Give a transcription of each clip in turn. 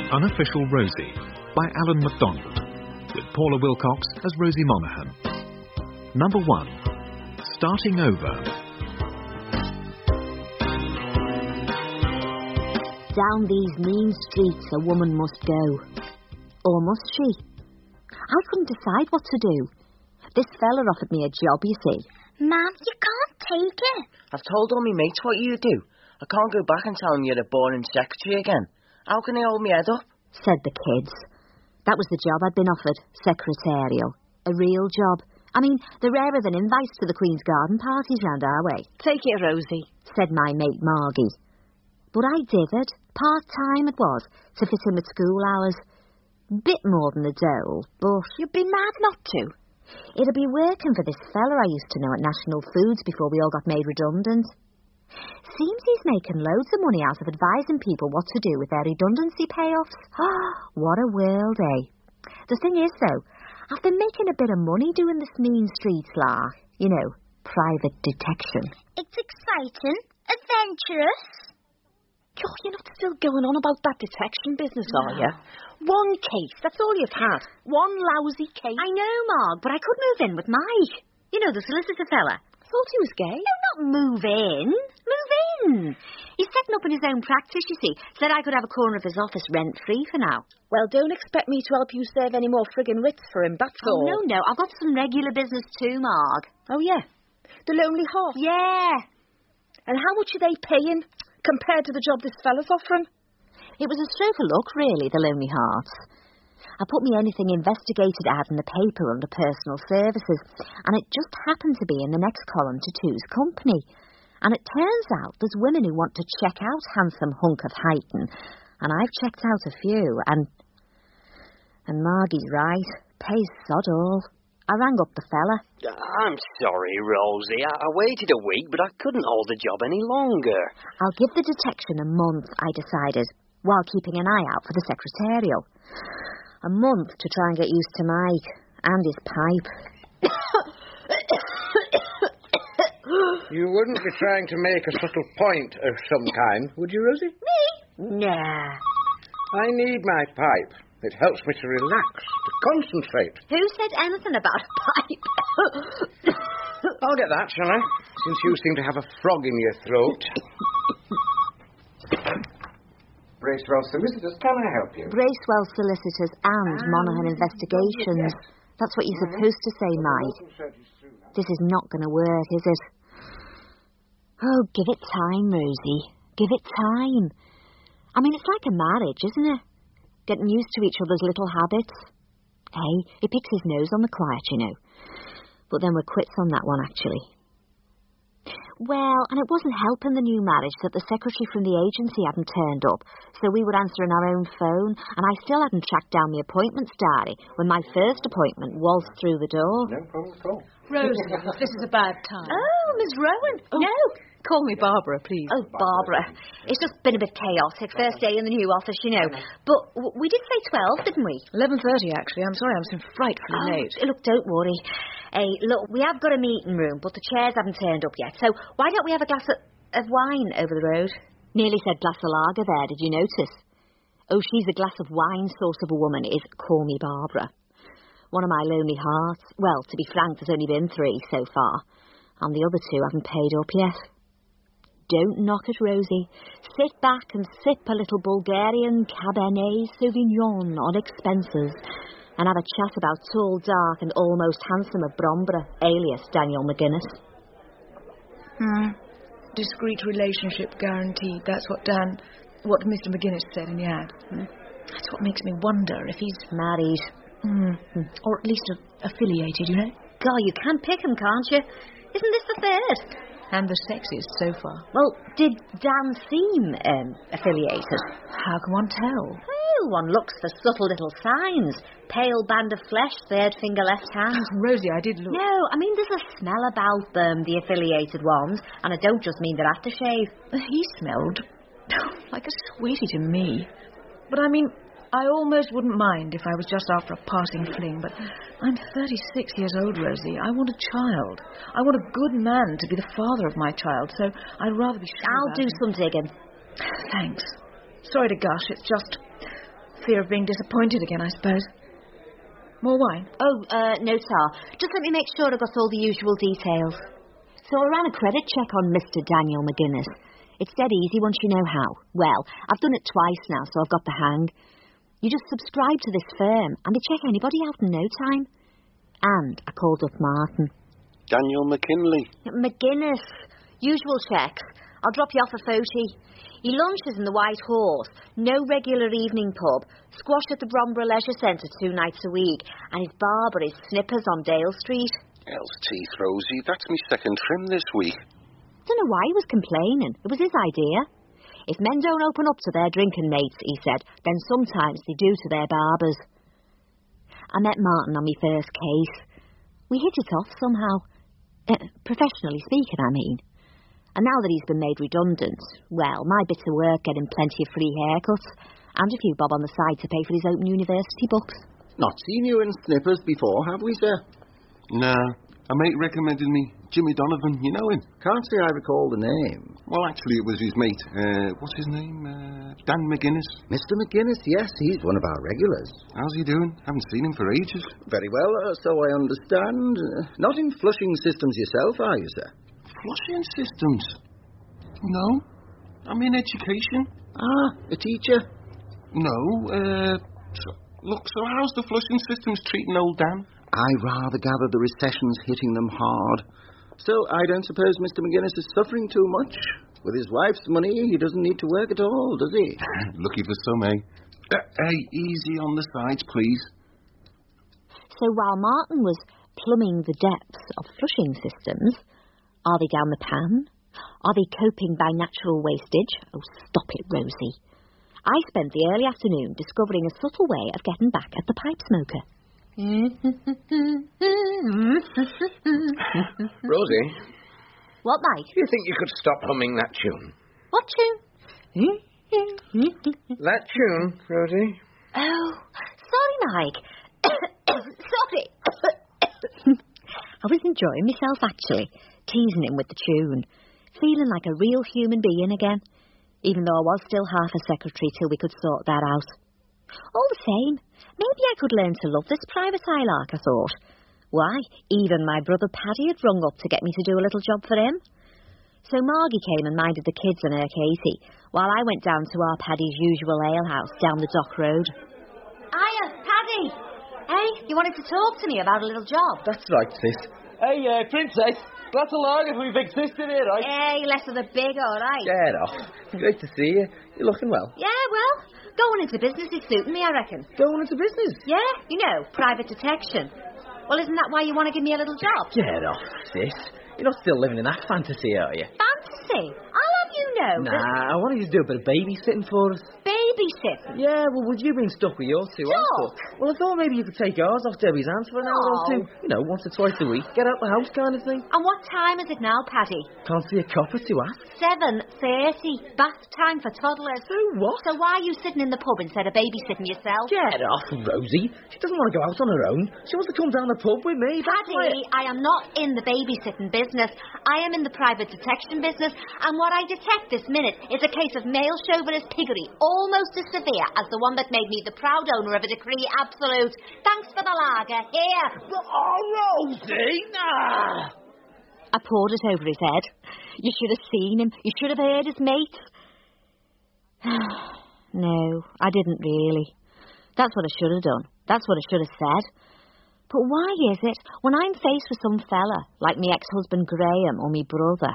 Unofficial Rosie by Alan MacDonald, with Paula Wilcox as Rosie Monaghan. Number 1. Starting Over. Down these mean streets a woman must go. Or must she? I couldn't decide what to do. This fella offered me a job, you see. Ma'am, you can't take it. I've told all my mates what you do. I can't go back and tell them you're a boring secretary again. How can I hold my head up? Said the kids. That was the job I'd been offered, secretarial. A real job. I mean, they're rarer than invites to the Queen's Garden parties round our way. Take it, Rosie, said my mate Margie. But I did it. Part-time it was, to fit in with school hours. Bit more than a dole, but... You'd be mad not to. It'd be working for this fella I used to know at National Foods before we all got made redundant. Seems he's making loads of money out of advising people what to do with their redundancy payoffs. What a world, eh? The thing is, though, I've been making a bit of money doing this mean streets lark. You know, private detection. It's exciting, adventurous. God, you're not still going on about that detection business, are you? One case, that's all you've had. One lousy case. I know, Marg, but I could move in with Mike. You know, the solicitor fella. I thought he was gay. No, not move in. Move in. He's setting up in his own practice, you see. Said I could have a corner of his office rent-free for now. Well, don't expect me to help you serve any more friggin' writs for him, that's all. No, I've got some regular business too, Marg. Oh, yeah? The Lonely Heart? Yeah. And how much are they paying compared to the job this fella's offering? It was a stroke of luck, really, the Lonely Hearts. I put me anything investigated ad in the paper under personal services, and it just happened to be in the next column to Two's company. And it turns out there's women who want to check out handsome hunk of Highton, and I've checked out a few, and Margie's right, pays sod all. I rang up the fella. I'm sorry, Rosie. I waited a week, but I couldn't hold the job any longer. I'll give the detection a month, I decided, while keeping an eye out for the secretarial. A month to try and get used to Mike and his pipe. You wouldn't be trying to make a subtle point of some kind, would you, Rosie? Me? Nah. I need my pipe. It helps me to relax, to concentrate. Who said anything about a pipe? I'll get that, shall I? Since you seem to have a frog in your throat. Bracewell Solicitors, can I help you? Bracewell Solicitors and Monaghan Investigations. Yes. That's what you're supposed to say, Mike. This is not going to work, is it? Oh, give it time, Rosie. Give it time. I mean, it's like a marriage, isn't it? Getting used to each other's little habits. Hey, he picks his nose on the quiet, you know. But then we're quits on that one, actually. Well, and it wasn't helping the new marriage that the secretary from the agency hadn't turned up, so we would answer on our own phone, and I still hadn't tracked down the appointments diary when my first appointment waltzed through the door. No problem at all. Rosie, this is a bad time. Oh, Miss Rowan. Oh. No. Call me Barbara, please. Oh, Barbara. It's just been a bit chaotic. First day in the new office, you know. But we did say 12, didn't we? 11:30, actually. I'm sorry, I'm so frightfully late. Look, don't worry. Hey, look, we have got a meeting room, but the chairs haven't turned up yet. So why don't we have a glass of wine over the road? Nearly said glass of lager there, did you notice? Oh, she's a glass of wine sort of a woman, is Call Me Barbara. One of my lonely hearts. Well, to be frank, there's only been 3 so far. And the other 2 haven't paid up yet. Don't knock it, Rosie. Sit back and sip a little Bulgarian Cabernet Sauvignon on expenses and have a chat about tall, dark and almost handsome of Bromborough, alias Daniel McGuinness. Discreet relationship guaranteed. That's what Mr. McGuinness said in the ad. That's what makes me wonder if he's married. Or at least affiliated, you know? God, you can pick him, can't you? Isn't this the third? And the sexiest so far. Well, did Dan seem affiliated? How can one tell? Oh, one looks for subtle little signs. Pale band of flesh, third finger left hand. Rosie, I did look. No, I mean there's a smell about them, the affiliated ones, and I don't just mean their aftershave. He smelled like a sweetie to me. But I mean, I almost wouldn't mind if I was just after a passing fling, but I'm 36 years old, Rosie. I want a child. I want a good man to be the father of my child, so I'd rather be sure I'll do some digging. Thanks. Sorry to gush, it's just fear of being disappointed again, I suppose. More wine? Oh, no, Tar. Just let me make sure I got all the usual details. So I ran a credit check on Mr. Daniel McGuinness. It's dead easy once you know how. Well, I've done it twice now, so I've got the hang. You just subscribe to this firm, and they check anybody out in no time. And I called up Martin. Daniel McKinley. McGuinness. Usual checks. I'll drop you off a photo. He lunches in the White Horse, no regular evening pub, squash at the Bromborough Leisure Centre 2 nights a week, and his barber is Snippers on Dale Street. Hell's teeth, Rosie. That's me second trim this week. Don't know why he was complaining. It was his idea. If men don't open up to their drinking mates, he said, then sometimes they do to their barbers. I met Martin on my first case. We hit it off somehow. Professionally speaking, I mean. And now that he's been made redundant, well, my bit of work getting plenty of free haircuts and a few bob on the side to pay for his Open University books. Not seen you in Snippers before, have we, sir? Nah, a mate recommended me. Jimmy Donovan, you know him? Can't say I recall the name. Well, actually, it was his mate. What's his name? Dan McGuinness. Mr. McGuinness, yes, he's one of our regulars. How's he doing? Haven't seen him for ages. Very well, so I understand. Not in flushing systems yourself, are you, sir? Flushing systems? No. I'm in education. Ah, a teacher? No, so how's the flushing systems treating old Dan? I rather gather the recession's hitting them hard. So I don't suppose Mr. McGuinness is suffering too much. With his wife's money, he doesn't need to work at all, does he? Lucky for some, eh? Hey, easy on the sides, please. So while Martin was plumbing the depths of flushing systems, are they down the pan? Are they coping by natural wastage? Oh, stop it, Rosie. I spent the early afternoon discovering a subtle way of getting back at the pipe smoker. Rosie? What, Mike? Do you think you could stop humming that tune? What tune? That tune, Rosie? Oh, sorry, Mike. Sorry. I was enjoying myself, actually, teasing him with the tune, feeling like a real human being again, even though I was still half a secretary till we could sort that out. All the same, maybe I could learn to love this private eye lark, I thought. Why, even my brother Paddy had rung up to get me to do a little job for him. So Margie came and minded the kids and her Katie, while I went down to our Paddy's usual alehouse down the Dock Road. Hiya, Paddy! Hey, you wanted to talk to me about a little job? That's right, sis. Hey, Princess, glad to learn if we've existed here, right? Hey, less of the big, all right. Get off. Great to see you. You're looking well. Yeah, well, going into business is suiting me, I reckon. Going into business? Yeah, you know, private detection. Well, isn't that why you want to give me a little job? Get off, sis. You're not still living in that fantasy, are you? Fantasy? I'll have you know. Nah, I wanted you to do a bit of babysitting for us. Babysitting? Yeah, well, would you been stuck with yours too? Stuck? Well, I thought maybe you could take ours off Debbie's hands for an hour or two. You know, once or twice a week. Get out the house kind of thing. And what time is it now, Paddy? Can't see a copper to ask. 7:30. Bath time for toddlers. So what? So why are you sitting in the pub instead of babysitting yourself? Get off, Rosie. She doesn't want to go out on her own. She wants to come down the pub with me. Paddy, I am not in the babysitting business. I am in the private detection business, and what I detect this minute is a case of male chauvinist piggery, almost as severe as the one that made me the proud owner of a decree absolute. Thanks for the lager. Here. Oh, Rosie, nah. I poured it over his head. You should have seen him. You should have heard his mates. No, I didn't really. That's what I should have done. That's what I should have said. But why is it, when I'm faced with some fella, like me ex-husband Graham or me brother,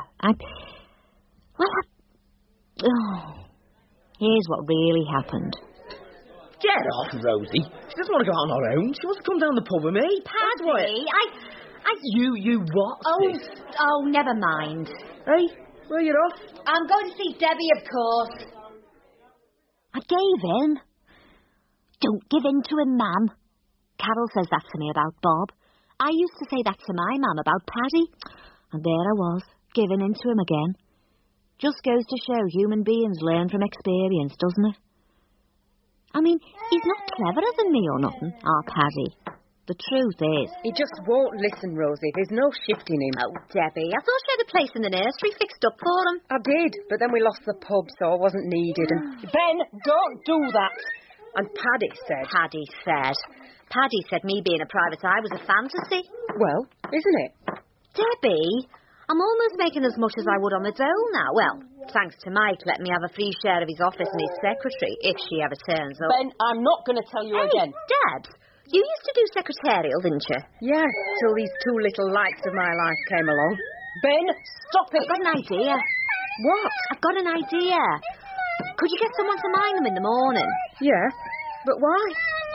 here's what really happened. Get off, Rosie. She doesn't want to go out on her own. She wants to come down the pub with me. Paddy, You what? Oh, never mind. Hey, where you off? I'm going to see Debbie, of course. I gave in. Don't give in to him, ma'am. Carol says that to me about Bob. I used to say that to my mum about Paddy. And there I was, giving in to him again. Just goes to show human beings learn from experience, doesn't it? I mean, he's not cleverer than me or nothing, our Paddy. The truth is... He just won't listen, Rosie. There's no shifting him. Oh, Debbie, I thought she had a place in the nursery fixed up for him. I did, but then we lost the pub, so I wasn't needed. And Ben, don't do that. And Paddy said... Paddy said me being a private eye was a fantasy. Well, isn't it? Debbie, I'm almost making as much as I would on the dole now. Well, thanks to Mike letting me have a free share of his office and his secretary, if she ever turns up. Ben, I'm not going to tell you again. Debs, you used to do secretarial, didn't you? Yeah, till these two little lights of my life came along. Ben, stop it! I've got an idea. What? I've got an idea. Could you get someone to mind them in the morning? Yeah, but why?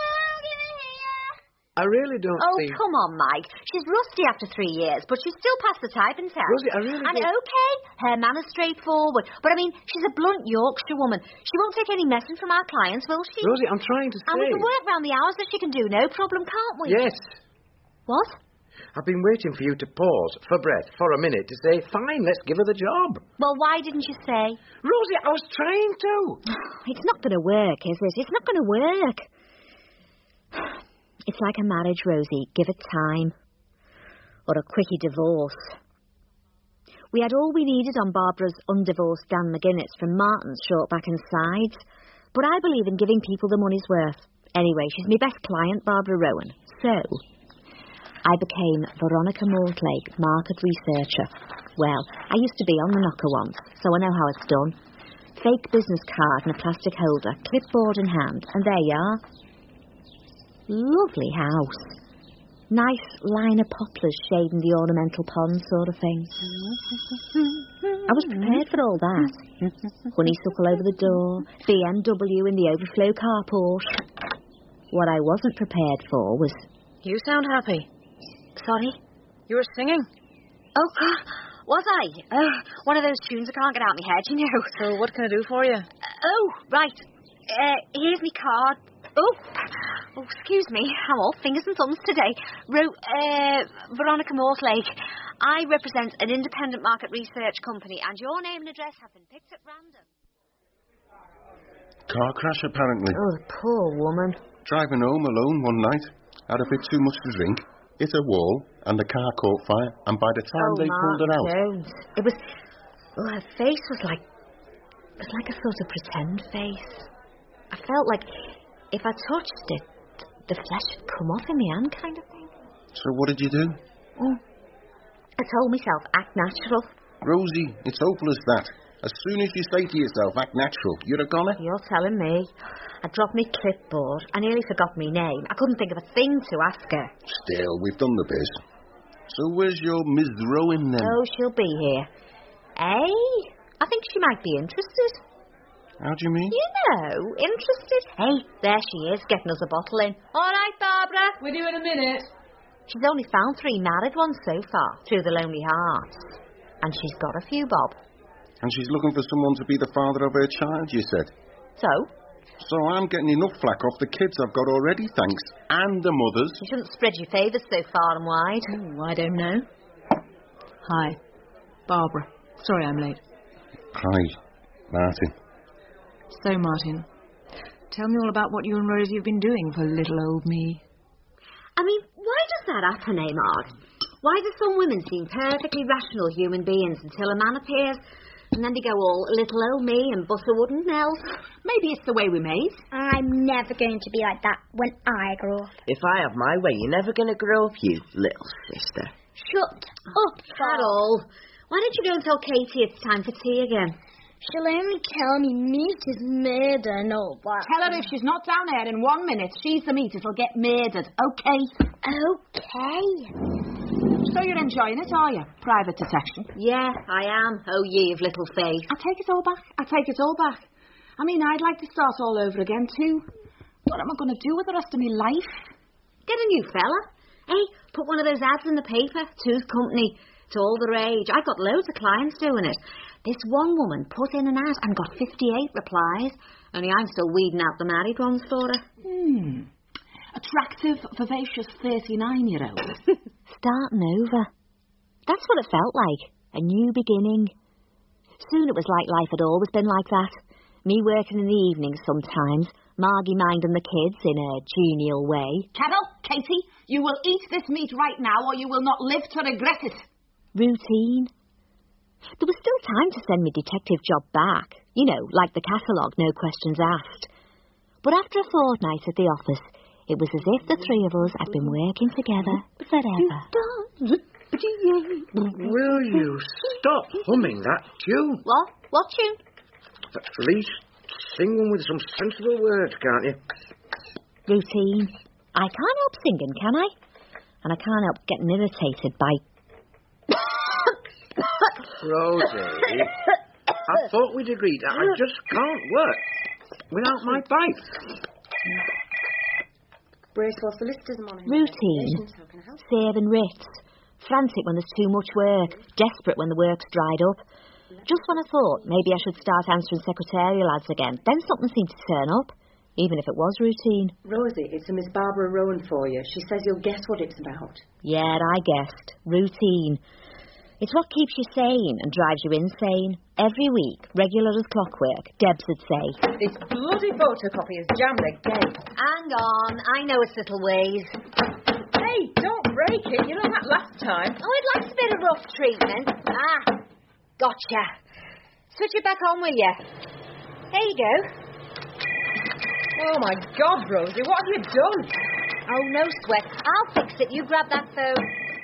I really don't see... Oh, come on, Mike. She's rusty after 3 years, but she's still past the typing test. Rosie, I really And don't... okay, her manner's straightforward. But, I mean, she's a blunt Yorkshire woman. She won't take any messing from our clients, will she? Rosie, I'm trying to say... And we can work round the hours that she can do, no problem, can't we? Yes. What? I've been waiting for you to pause, for breath, for a minute, to say, fine, let's give her the job. Well, why didn't you say? Rosie, I was trying to. It's not going to work, is it? It's not going to work. It's like a marriage, Rosie. Give it time. Or a quickie divorce. We had all we needed on Barbara's undivorced Dan McGuinness from Martin's short back and sides. But I believe in giving people the money's worth. Anyway, she's my best client, Barbara Rowan. So, I became Veronica Mortlake, market researcher. Well, I used to be on the knocker once, so I know how it's done. Fake business card and a plastic holder, clipboard in hand, and there you are. Lovely house. Nice line of poplars shading the ornamental pond sort of thing. I was prepared for all that. Honeysuckle over the door, BMW in the overflow carport. What I wasn't prepared for was... You sound happy. Sorry? You were singing. Oh, was I? One of those tunes I can't get out of my head, you know. So what can I do for you? Oh, right. Here's my card. Oh, excuse me. I'm all fingers and thumbs today. Veronica Mortlake. I represent an independent market research company, and your name and address have been picked at random. Car crash, apparently. Oh, the poor woman. Driving home alone one night. Had a bit too much to drink. Hit a wall, and the car caught fire. And by the time they pulled her out... Jones. It was... Oh, her face was like... It was like a sort of pretend face. I felt like... If I touched it, the flesh would come off in my hand kind of thing. So what did you do? I told myself, act natural. Rosie, it's hopeless that. As soon as you say to yourself, act natural, you're a goner. You're telling me. I dropped my clipboard. I nearly forgot my name. I couldn't think of a thing to ask her. Still, we've done the biz. So where's your Miss Rowan then? Oh, she'll be here. I think she might be interested. How do you mean? You know, interested. Hey, there she is, getting us a bottle in. All right, Barbara. With you in a minute. She's only found 3 married ones so far, through the Lonely Hearts. And she's got a few bob. And she's looking for someone to be the father of her child, you said? So? So I'm getting enough flack off the kids I've got already, thanks. And the mothers. You shouldn't spread your favours so far and wide. Oh, I don't know. Hi. Barbara. Sorry I'm late. Hi, Martin. So, Martin, tell me all about what you and Rosie have been doing for little old me. I mean, why does that happen, Maud? Why do some women seem perfectly rational human beings until a man appears, and then they go all little old me and butter wooden nails? Maybe it's the way we're made. I'm never going to be like that when I grow up. If I have my way, you're never going to grow up, you little sister. Shut up, Carol. Why don't you go and tell Katie it's time for tea again? She'll only tell me meat is murder and all that. Tell her if she's not down there in 1 minute, she's the meat. It'll get murdered, okay? Okay. So you're enjoying it, are you? Private detection. Yeah, I am. Oh, ye of little faith. I take it all back. I mean, I'd like to start all over again, too. What am I going to do with the rest of my life? Get a new fella. Hey, put one of those ads in the paper. Tooth company. It's all the rage. I've got loads of clients doing it. This one woman put in an ad and got 58 replies. Only I'm still weeding out the married ones for her. Attractive, vivacious 39-year-old. Starting over. That's what it felt like. A new beginning. Soon it was like life had always been like that. Me working in the evenings sometimes, Margie minding the kids in a genial way. Carol, Katie, you will eat this meat right now or you will not live to regret it. Routine. There was still time to send me detective job back. You know, like the catalogue, no questions asked. But after a fortnight at the office, it was as if the three of us had been working together forever. Will you stop humming that tune? What? What tune? At least sing one with some sensible words, can't you? Routine. I can't help singing, can I? And I can't help getting irritated by... Rosie, I thought we'd agreed that I just can't work without my pipe. Bracewell solicitors morning. Routine. Saving writs. Frantic when there's too much work. Desperate when the work's dried up. Just when I thought maybe I should start answering secretarial ads again, then something seemed to turn up, even if it was routine. Rosie, it's a Miss Barbara Rowan for you. She says you'll guess what it's about. Yeah, I guessed. Routine. It's what keeps you sane and drives you insane. Every week, regular as clockwork, Debs would say. This bloody photocopy is jammed again. Hang on, I know its little ways. Hey, don't break it. You know that last time. Oh, it likes a bit of rough treatment. Ah, gotcha. Switch it back on, will you? There you go. Oh, my God, Rosie, what have you done? Oh, no sweat. I'll fix it. You grab that phone.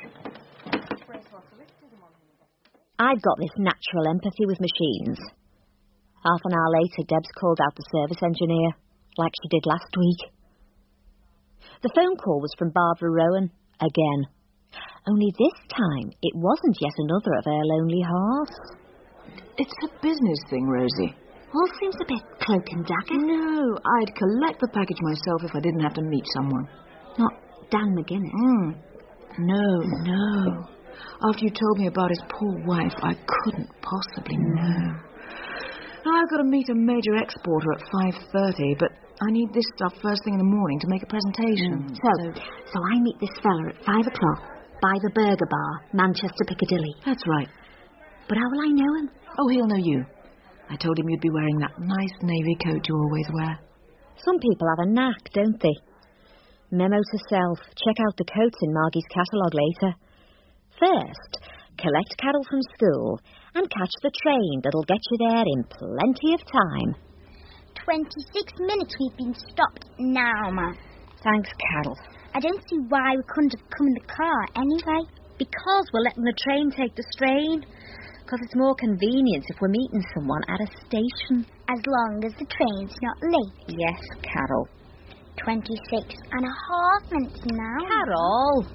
I've got this natural empathy with machines. Half an hour later, Debs called out the service engineer, like she did last week. The phone call was from Barbara Rowan, again. Only this time, it wasn't yet another of her lonely hearts. It's a business thing, Rosie. All seems a bit cloak and dagger. No, I'd collect the package myself if I didn't have to meet someone. Not Dan McGuinness. No. After you told me about his poor wife, I couldn't possibly know. Now, I've got to meet a major exporter at 5:30, but I need this stuff first thing in the morning to make a presentation. So I meet this fella at 5 o'clock by the Burger Bar, Manchester, Piccadilly. That's right. But how will I know him? Oh, he'll know you. I told him you'd be wearing that nice navy coat you always wear. Some people have a knack, don't they? Memo to self. Check out the coats in Margie's catalogue later. First, collect Carol from school and catch the train that'll get you there in plenty of time. 26 minutes we've been stopped now, Mum. Thanks, Carol. I don't see why we couldn't have come in the car anyway. Because we're letting the train take the strain. Because it's more convenient if we're meeting someone at a station. As long as the train's not late. Yes, Carol. 26 and a half minutes now. Carol!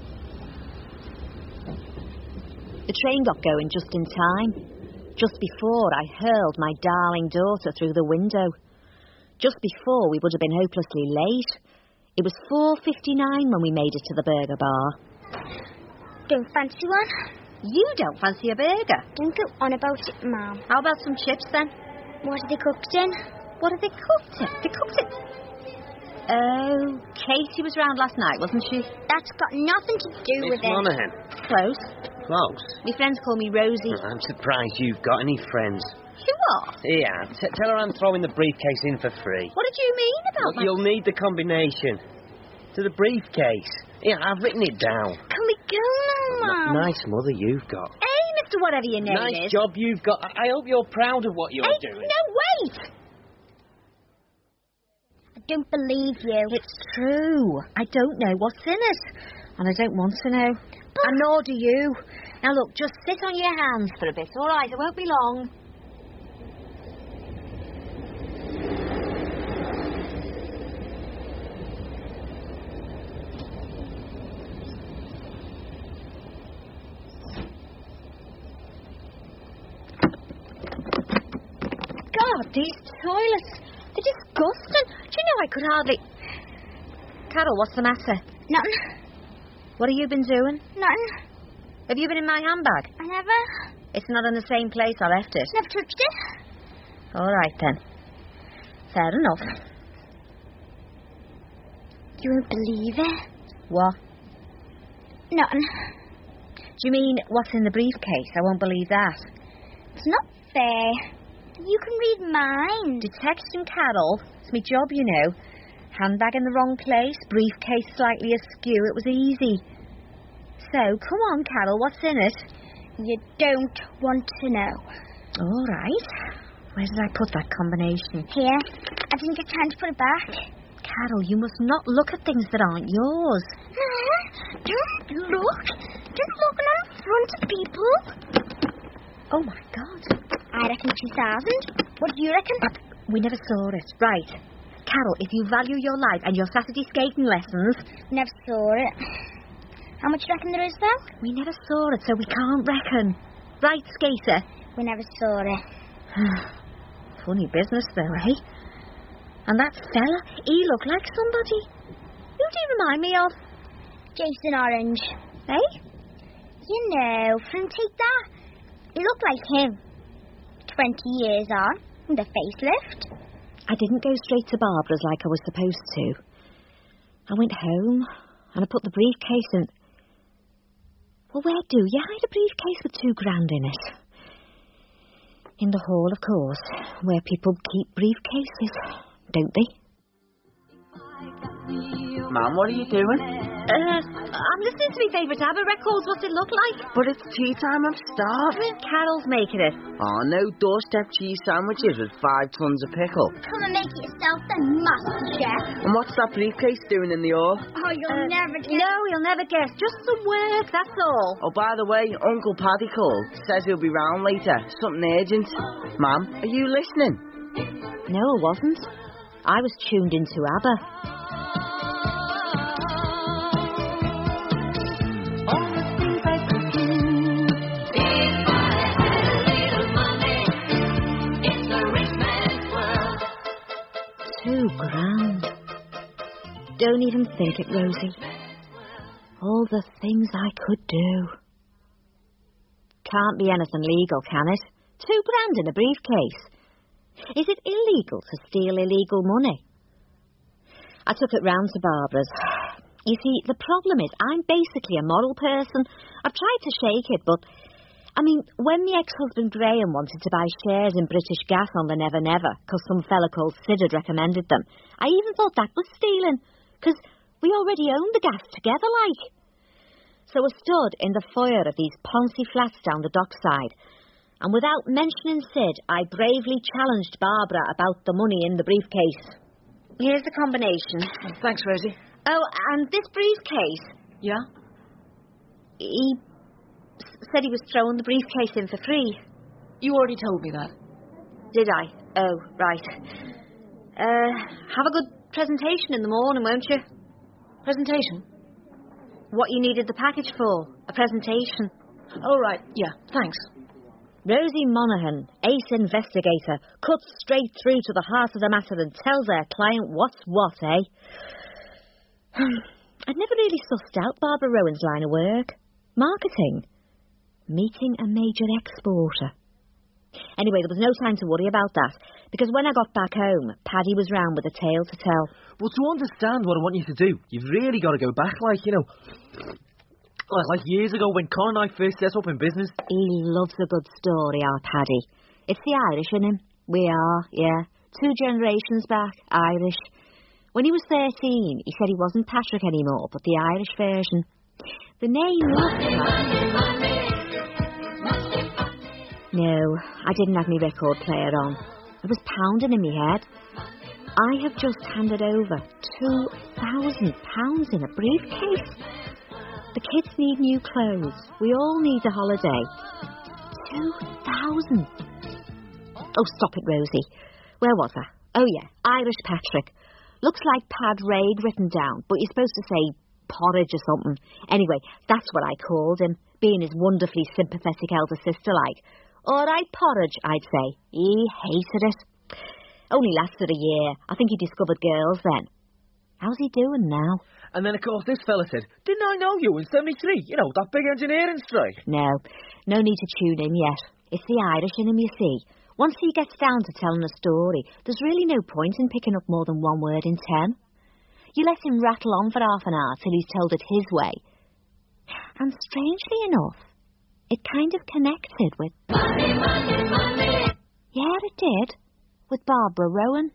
The train got going just in time. Just before I hurled my darling daughter through the window. Just before we would have been hopelessly late. It was 4:59 when we made it to the Burger Bar. Don't fancy one? You don't fancy a burger? Don't go on about it, Mum. How about some chips, then? What are they cooked in? What have they cooked in? They cooked it... Oh, Katie was round last night, wasn't she? That's got nothing to do with it. Miss Monaghan. Close. Close? My friends call me Rosie. I'm surprised you've got any friends. You are? Yeah, tell her I'm throwing the briefcase in for free. What did you mean about that? You'll need the combination. To the briefcase. Yeah, I've written it down. Can we go now, Mum? Nice mother you've got. Hey, Mr. Whatever your name is. Nice job you've got. I hope you're proud of what you're doing. No, wait! I don't believe you. It's true. I don't know what's in it. And I don't want to know. And nor do you. Now look, just sit on your hands for a bit, all right? It won't be long. God, these toilets, they're disgusting. Do you know I could hardly... Carol, what's the matter? Nothing. What have you been doing? Nothing. Have you been in my handbag? I never. It's not in the same place I left it. Never touched it. All right, then. Fair enough. You won't believe it. What? Nothing. Do you mean what's in the briefcase? I won't believe that. It's not fair. You can read mine. Detection, Carol. It's my job, you know. Handbag in the wrong place, briefcase slightly askew. It was easy. So, come on, Carol, what's in it? You don't want to know. All right. Where did I put that combination? Here. I didn't get time to put it back. Carol, you must not look at things that aren't yours. Don't look. Just looking on front of people. Oh, my God. I reckon 2,000. What do you reckon? We never saw it. Right. Carol, if you value your life and your Saturday skating lessons... Never saw it. How much do you reckon there is, though? We never saw it, so we can't reckon. Right, skater? We never saw it. Funny business, though, eh? And that fella, he looked like somebody. Who do you remind me of? Jason Orange. Eh? You know, from Take That. He looked like him. 20 years on, with a facelift. I didn't go straight to Barbara's like I was supposed to. I went home, and I put the briefcase in... Well, where do you hide a briefcase with $2,000 in it? In the hall, of course, where people keep briefcases, don't they? Mum, what are you doing? I'm listening to my favourite ABBA records. What's it look like? But it's tea time, I'm starving. Carol's making it. Oh, no doorstep cheese sandwiches with 5 tons of pickle. Come and make it yourself then, Master Chef. And what's that briefcase doing in the hall? Oh, you'll never guess. No, you'll never guess. Just some work, that's all. Oh, by the way, Uncle Paddy called. Says he'll be round later. Something urgent. Mum, are you listening? No, I wasn't. I was tuned into ABBA. $2,000. Don't even think it, Rosie. All the things I could do. Can't be anything legal, can it? $2,000 in a briefcase. Is it illegal to steal illegal money? I took it round to Barbara's. You see, the problem is I'm basically a moral person. I've tried to shake it, but... I mean, when my ex-husband Graham wanted to buy shares in British Gas on the Never Never, because some fella called Sid had recommended them, I even thought that was stealing, because we already owned the gas together, like. So I stood in the foyer of these Poncy flats down the dockside, and without mentioning Sid, I bravely challenged Barbara about the money in the briefcase. Here's the combination. Thanks, Rosie. Oh, and this briefcase... Yeah? He said he was throwing the briefcase in for free. You already told me that. Did I? Oh, right. Have a good presentation in the morning, won't you? Presentation? What you needed the package for. A presentation. Oh, right. Yeah, thanks. Rosie Monaghan, ace investigator, cuts straight through to the heart of the matter and tells her client what's what, eh? I'd never really sussed out Barbara Rowan's line of work. Marketing. Meeting a major exporter. Anyway, there was no time to worry about that, because when I got back home, Paddy was round with a tale to tell. Well, to understand what I want you to do, you've really got to go back, like years ago when Con and I first set up in business. He loves a good story, our Paddy. It's the Irish in him. We are, yeah. 2 generations back, Irish. When he was 13, he said he wasn't Patrick anymore, but the Irish version. The name looked like... No, I didn't have my record player on. I was pounding in my head. I have just handed over £2,000 in a briefcase. The kids need new clothes. We all need a holiday. 2,000. Oh, stop it, Rosie. Where was I? Oh, yeah, Irish Patrick. Looks like Pad Raid written down, but you're supposed to say porridge or something. Anyway, that's what I called him, being his wonderfully sympathetic elder sister like. All right, porridge, I'd say. He hated it. Only lasted a year. I think he discovered girls then. How's he doing now? And then, of course, this fella said, didn't I know you in 73? You know, that big engineering strike. No need to tune in yet. It's the Irish in him, you see. Once he gets down to telling a story, there's really no point in picking up more than 1 word in 10. You let him rattle on for half an hour till he's told it his way. And strangely enough, it kind of connected with... Money. Yeah, it did. With Barbara Rowan.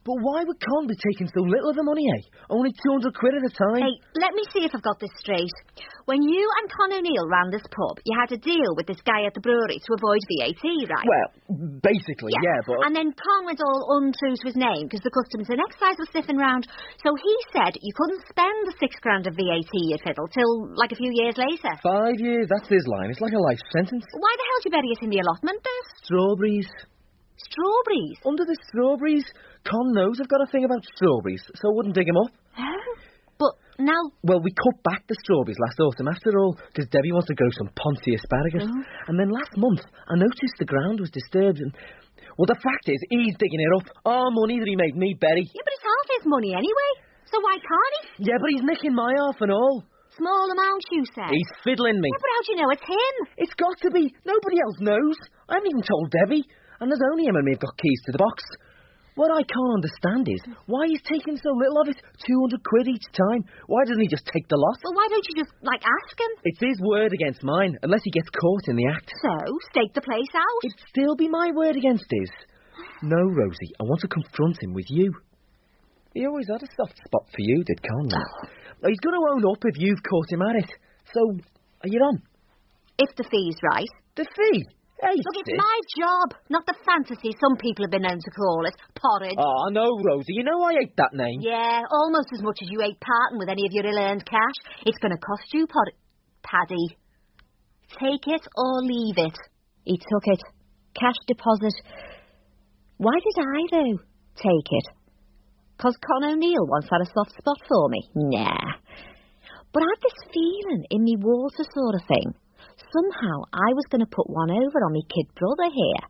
But why would Con be taking so little of the money, eh? Only 200 quid at a time. Hey, let me see if I've got this straight. When you and Con O'Neill ran this pub, you had to deal with this guy at the brewery to avoid VAT, right? Well, basically, yeah, but... And then Con went all untrue to his name because the Customs and Excise was sniffing round. So he said you couldn't spend the £6,000 of VAT, you fiddle, till like a few years later. 5 years, that's his line. It's like a life sentence. Why the hell did you bury it in the allotment, then? Strawberries. Strawberries? Under the strawberries. Con knows I've got a thing about strawberries, so I wouldn't dig them up. Oh, but now... Well, we cut back the strawberries last autumn, after all, because Debbie wants to grow some Ponty asparagus. Oh. And then last month, I noticed the ground was disturbed and... Well, the fact is, he's digging it up. Our money that he made me bury. Yeah, but it's half his money anyway, so why can't he? Yeah, but he's nicking my half and all. Small amount, you say? He's fiddling me. Yeah, but how do you know it's him? It's got to be. Nobody else knows. I haven't even told Debbie. And there's only him and me have got keys to the box. What I can't understand is why he's taking so little of it. 200 quid each time. Why doesn't he just take the lot? Well, why don't you just, ask him? It's his word against mine, unless he gets caught in the act. So, stake the place out? It'd still be my word against his. No, Rosie, I want to confront him with you. He always had a soft spot for you, did Conrad. He's going to own up if you've caught him at it. So, are you on? If the fee's right. The fee? Hey, look, it's my job, not the fantasy some people have been known to call it. Porridge. Oh, no, Rosie, you know I hate that name. Yeah, almost as much as you hate parting with any of your ill-earned cash. It's going to cost you, Paddy. Take it or leave it. He took it. Cash deposit. Why did I, though, take it? 'Cause Con O'Neill once had a soft spot for me? Nah. But I had this feeling in me water sort of thing. Somehow I was going to put one over on me kid brother here.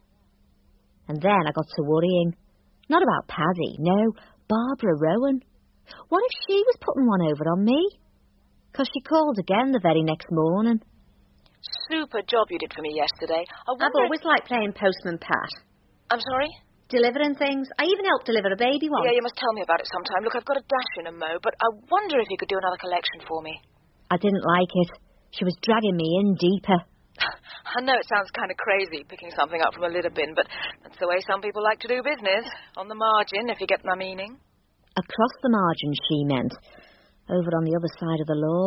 And then I got to worrying. Not about Paddy, no, Barbara Rowan. What if she was putting one over on me? 'Cause she called again the very next morning. Super job you did for me yesterday. I've always liked playing Postman Pat. I'm sorry? Delivering things. I even helped deliver a baby once. Yeah, you must tell me about it sometime. Look, I've got a dash in a mo, but I wonder if you could do another collection for me. I didn't like it. She was dragging me in deeper. I know it sounds kind of crazy, picking something up from a litter bin, but that's the way some people like to do business. On the margin, if you get my meaning. Across the margin, she meant. Over on the other side of the law.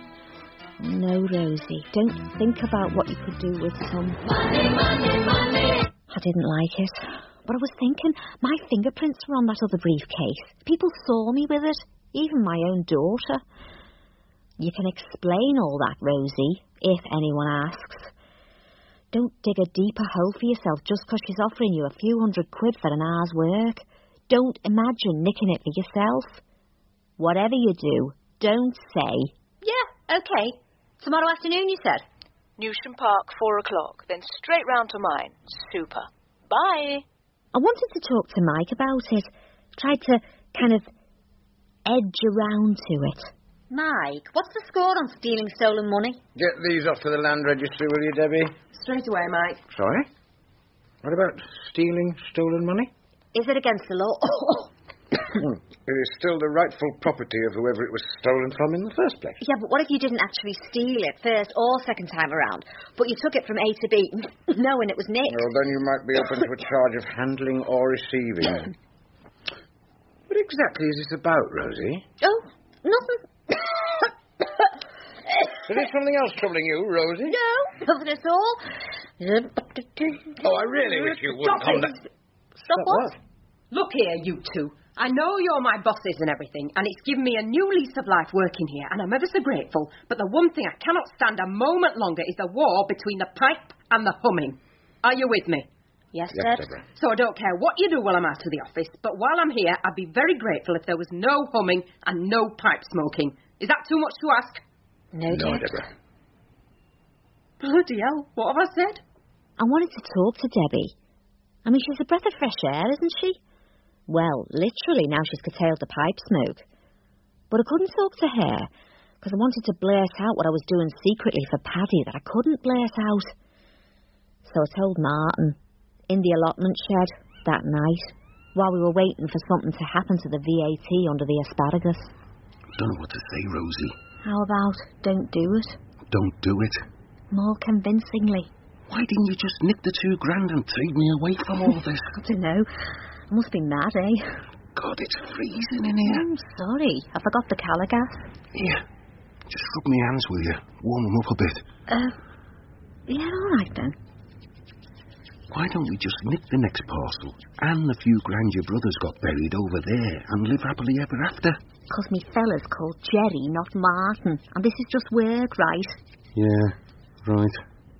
No, Rosie, don't think about what you could do with some... Money, money, money! I didn't like it. But I was thinking, my fingerprints were on that other briefcase. People saw me with it, even my own daughter. You can explain all that, Rosie, if anyone asks. Don't dig a deeper hole for yourself just 'cause she's offering you a few £100 for an hour's work. Don't imagine nicking it for yourself. Whatever you do, don't say... Yeah, OK. Tomorrow afternoon, you said? Newsham Park, 4 o'clock, then straight round to mine. Super. Bye. I wanted to talk to Mike about it. Tried to kind of edge around to it. Mike, what's the score on stealing stolen money? Get these off to the land registry, will you, Debbie? Straight away, Mike. Sorry? What about stealing stolen money? Is it against the law? It is still the rightful property of whoever it was stolen from in the first place. Yeah, but what if you didn't actually steal it first or second time around, but you took it from A to B, knowing it was nicked? Well, then you might be open to a charge of handling or receiving. What exactly is this about, Rosie? Oh, nothing. Is there something else troubling you, Rosie? No, nothing at all. Oh, I really wish you wouldn't. Stop what? Look here, you two. I know you're my bosses and everything, and it's given me a new lease of life working here, and I'm ever so grateful. But the one thing I cannot stand a moment longer is the war between the pipe and the humming. Are you with me? Yes, Deb. So I don't care what you do while I'm out of the office, but while I'm here, I'd be very grateful if there was no humming and no pipe smoking. Is that too much to ask? No, Deborah. Bloody hell, what have I said? I wanted to talk to Debbie. I mean, she's a breath of fresh air, isn't she? Well, literally, now she's curtailed the pipe smoke. But I couldn't talk to her, because I wanted to blurt out what I was doing secretly for Paddy that I couldn't blurt out. So I told Martin, in the allotment shed, that night, while we were waiting for something to happen to the VAT under the asparagus. I don't know what to say, Rosie. How about, don't do it? Don't do it. More convincingly. Why didn't you just nick the £2,000 and take me away from all this? I don't know. I must be mad, eh? God, it's freezing in here. I'm sorry. I forgot the caligas. Here, just rub my hands, will you? Warm them up a bit. Yeah, all right then. Why don't we just nick the next parcel and the few grand your brother's got buried over there and live happily ever after? 'Cause me fella's called Jerry, not Martin. And this is just work, right? Yeah, right.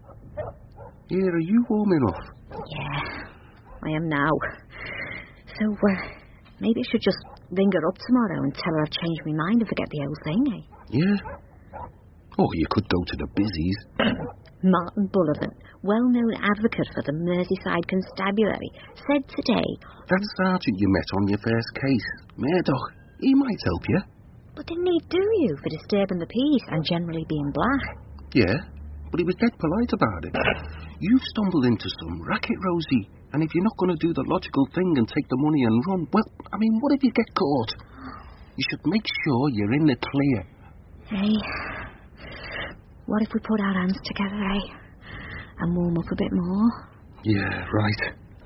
Here, are you warm enough? Yeah, I am now. So, maybe I should just ring her up tomorrow and tell her I've changed my mind and forget the old thing, eh? Yeah. Or you could go to the busies. Martin Bullivant, well-known advocate for the Merseyside Constabulary, said today... That sergeant you met on your first case, Murdoch, he might help you. But didn't he do you for disturbing the peace and generally being black? Yeah, but he was dead polite about it. You've stumbled into some racket, Rosie, and if you're not going to do the logical thing and take the money and run, well, I mean, what if you get caught? You should make sure you're in the clear. Hey, what if we put our hands together, eh? And warm up a bit more? Yeah, right.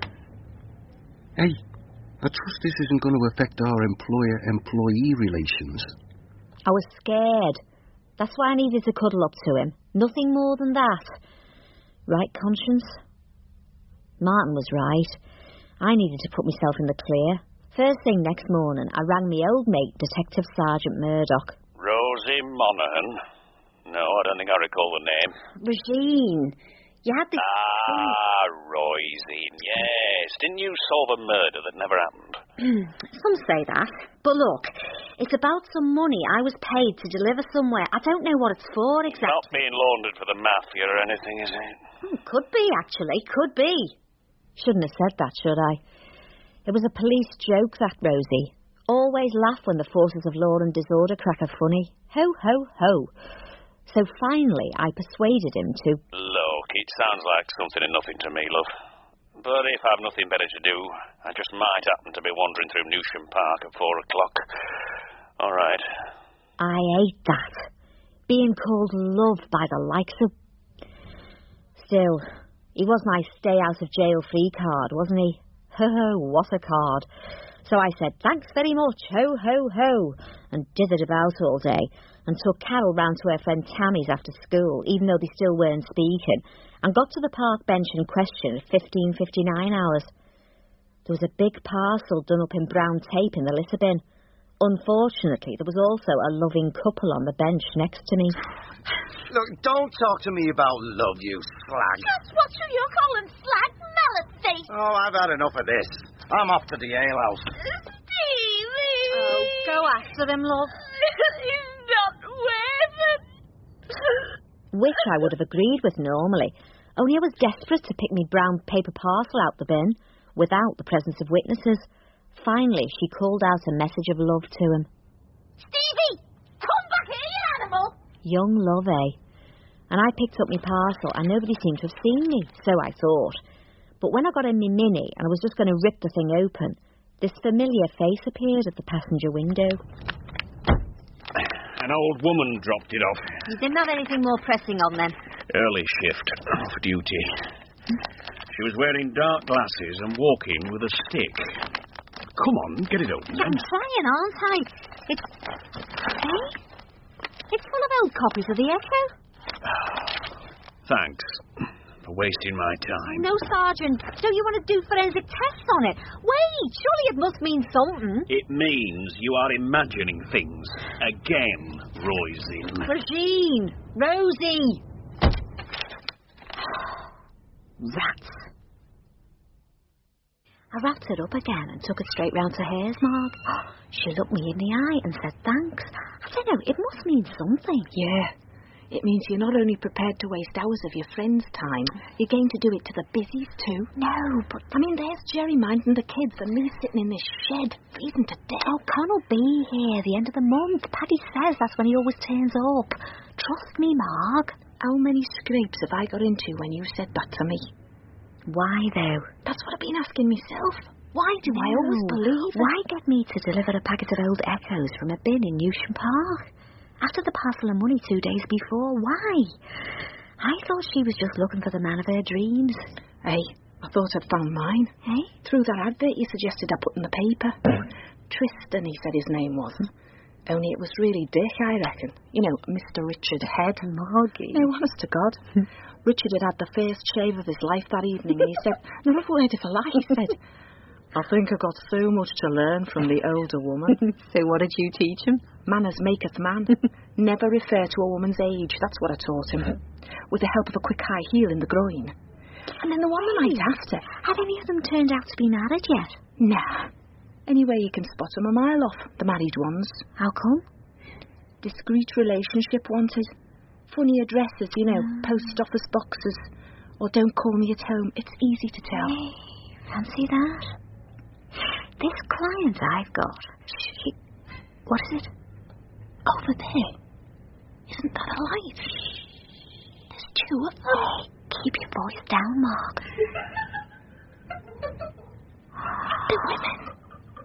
Hey, I trust this isn't going to affect our employer-employee relations. I was scared. That's why I needed to cuddle up to him. Nothing more than that. Right, Conscience? Martin was right. I needed to put myself in the clear. First thing next morning, I rang my old mate, Detective Sergeant Murdoch. Rosie Monaghan? No, I don't think I recall the name. Regine. You had the... Rosie, yes. Didn't you solve a murder that never happened? Some say that. But look, it's about some money I was paid to deliver somewhere. I don't know what it's for exactly. Not being laundered for the mafia or anything, is it? Could be, actually. Could be. Shouldn't have said that, should I? It was a police joke, that, Rosie. Always laugh when the forces of law and disorder crack a funny. Ho, ho, ho. So finally, I persuaded him to... Look, it sounds like something and nothing to me, love. But if I've nothing better to do, I just might happen to be wandering through Newsham Park at 4 o'clock. All right. I hate that. Being called love by the likes of... Still, he was my stay-out-of-jail-free card, wasn't he? Ho, what a card. So I said, thanks very much, ho, ho, ho, and dithered about all day, and took Carol round to her friend Tammy's after school, even though they still weren't speaking, and got to the park bench in question at 15:59 hours. There was a big parcel done up in brown tape in the litter bin. Unfortunately, there was also a loving couple on the bench next to me. Look, don't talk to me about love, you slag. Just what you're calling slag, mallet face. Oh, I've had enough of this. I'm off to the alehouse. Stevie! Oh, go after them, love. He's not worth it. Which I would have agreed with normally, only I was desperate to pick me brown paper parcel out the bin, without the presence of witnesses. Finally, she called out a message of love to him. Stevie! Come back here, you animal! Young love, eh? And I picked up my parcel, and nobody seemed to have seen me, so I thought. But when I got in my Mini, and I was just going to rip the thing open, this familiar face appeared at the passenger window. An old woman dropped it off. You didn't have anything more pressing on then? Early shift, off duty. She was wearing dark glasses and walking with a stick. Come on, get it open. I'm trying, aren't I? It's... Hey? It's full of old copies of the Echo. Thanks for wasting my time. No, Sergeant. Don't you want to do forensic tests on it? Wait, surely it must mean something. It means you are imagining things. Again, Rosie. Regine! Rosie! Rats. I wrapped it up again and took it straight round to hers, Marg. She looked me in the eye and said thanks. I don't know, it must mean something. Yeah. It means you're not only prepared to waste hours of your friend's time, you're going to do it to the busies too. No, but... I mean, there's Jerry minding the kids and me sitting in this shed, freezing to death. Oh, Con'll be here at the end of the month. Paddy says that's when he always turns up. Trust me, Marg. How many scrapes have I got into when you said that to me? Why, though? That's what I've been asking myself. Why do I always believe it? Why get me to deliver a packet of old Echoes from a bin in Newsham Park? After the parcel of money 2 days before, why? I thought she was just looking for the man of her dreams. Hey, I thought I'd found mine. Hey? Through that advert you suggested I put in the paper. Tristan, he said his name was. Only it was really Dick, I reckon. You know, Mr. Richard Head. Margie. No, honest to God. Richard had had the first shave of his life that evening, and he said, "No, I've waited for life," he said. I think I got so much to learn from the older woman. So what did you teach him? Manners maketh man. Never refer to a woman's age. That's what I taught him. With the help of a quick high heel in the groin. And then the one the night after. Have any of them turned out to be married yet? Nah. Anyway, you can spot them a mile off, the married ones. How come? Discreet relationship wanted. Funny addresses, you know, post office boxes. Or don't call me at home. It's easy to tell. Hey, fancy that? This client I've got, what is it? Over there. Isn't that a light? There's two of them. Hey, keep your voice down, Mark. The women.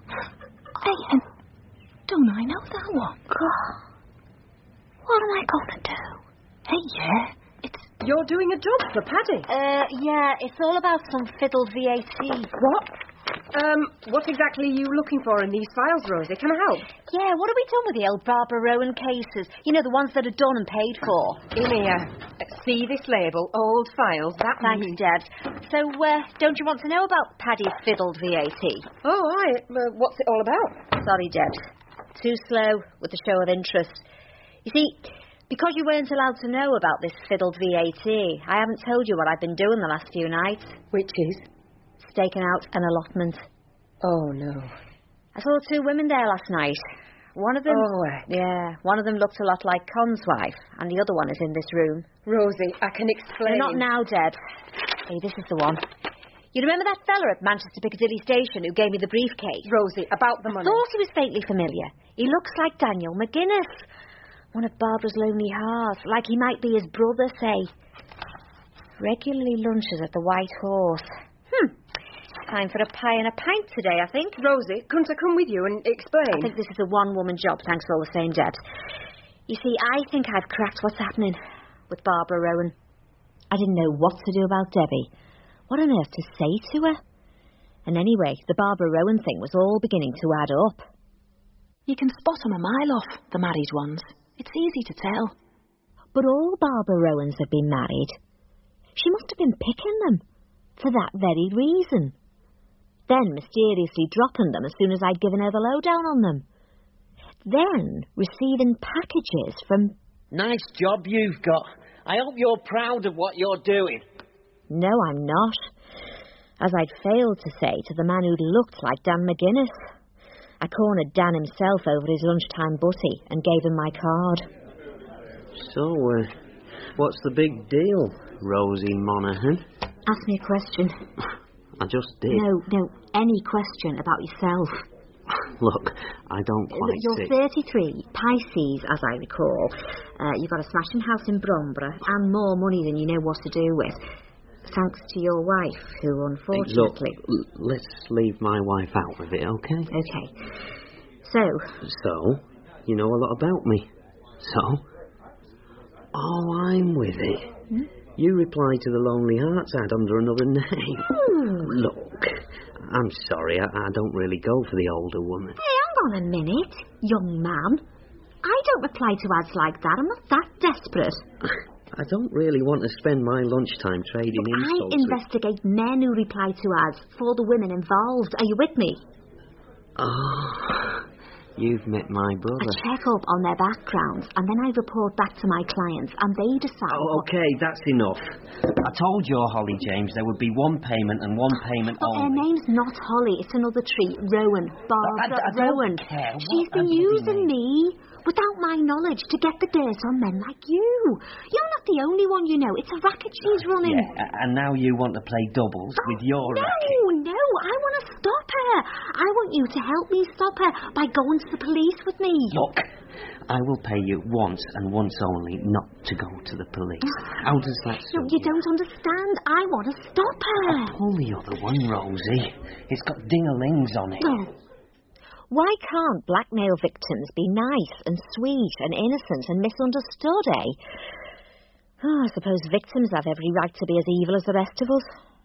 Hey, don't I know that one? God. What am I going to do? Hey, yeah. You're doing a job for Paddy. Yeah, it's all about some fiddled VAT. What? What exactly are you looking for in these files, Rosie? Can I help? Yeah, what have we done with the old Barbara Rowan cases? You know, the ones that are done and paid for. In here. See this label, old files. Thanks, Debs. So, don't you want to know about Paddy's fiddled VAT? Oh, aye. What's it all about? Sorry, Debs. Too slow with the show of interest. You see, because you weren't allowed to know about this fiddled VAT, I haven't told you what I've been doing the last few nights. Which is? Staking out an allotment. Oh, no. I saw two women there last night. One of them... Oh, yeah, one of them looked a lot like Con's wife, and the other one is in this room. Rosie, I can explain... No, not now, Deb. Hey, this is the one. You remember that fella at Manchester Piccadilly Station who gave me the briefcase? Rosie, about the money. I thought he was faintly familiar. He looks like Daniel McGuinness. One of Barbara's lonely hearts, like he might be his brother, say. Regularly lunches at the White Horse. Time for a pie and a pint today, I think. Rosie, couldn't I come with you and explain? I think this is a one-woman job, thanks all the same, Debs. You see, I think I've cracked what's happening with Barbara Rowan. I didn't know what to do about Debbie. What on earth to say to her? And anyway, the Barbara Rowan thing was all beginning to add up. You can spot them a mile off, the married ones. It's easy to tell. But all Barbara Rowans have been married. She must have been picking them for that very reason. Then mysteriously dropping them as soon as I'd given her the lowdown on them. Then receiving packages from... Nice job you've got. I hope you're proud of what you're doing. No, I'm not. As I'd failed to say to the man who'd looked like Dan McGuinness. I cornered Dan himself over his lunchtime butty and gave him my card. So, what's the big deal, Rosie Monaghan? Ask me a question. I just did. No, any question about yourself. Look, I don't quite see. You're 33, Pisces, as I recall. You've got a smashing house in Bromborough and more money than you know what to do with. Thanks to your wife, who unfortunately... Look, let's leave my wife out of it, okay? Okay. So, you know a lot about me. So? Oh, I'm with it. You replied to the Lonely Hearts ad under another name. Look, I'm sorry, I don't really go for the older woman. Hey, hang on a minute, young man. I don't reply to ads like that. I'm not that desperate. I don't really want to spend my lunchtime trading insults. I investigate men who reply to ads for the women involved. Are you with me? Oh, you've met my brother. I check up on their backgrounds and then I report back to my clients and they decide... Oh, okay, that's enough. I told your Holly James there would be one payment and one payment only. Her name's not Holly, it's another tree. Rowan. Barbara I Rowan. Don't care. She's been using me without my knowledge to get the dirt on men like you. You're not the only one, you know. It's a racket she's running. Yeah, and now you want to play doubles with your racket. No, I want to stop her. I want you to help me stop her by going to the police with me. Look, I will pay you once and once only not to go to the police. How does that suit you? You don't understand. I want to stop her. Pull the other one, Rosie. It's got ding-a-lings on it. Oh. Why can't blackmail victims be nice and sweet and innocent and misunderstood, eh? Oh, I suppose victims have every right to be as evil as the rest of us.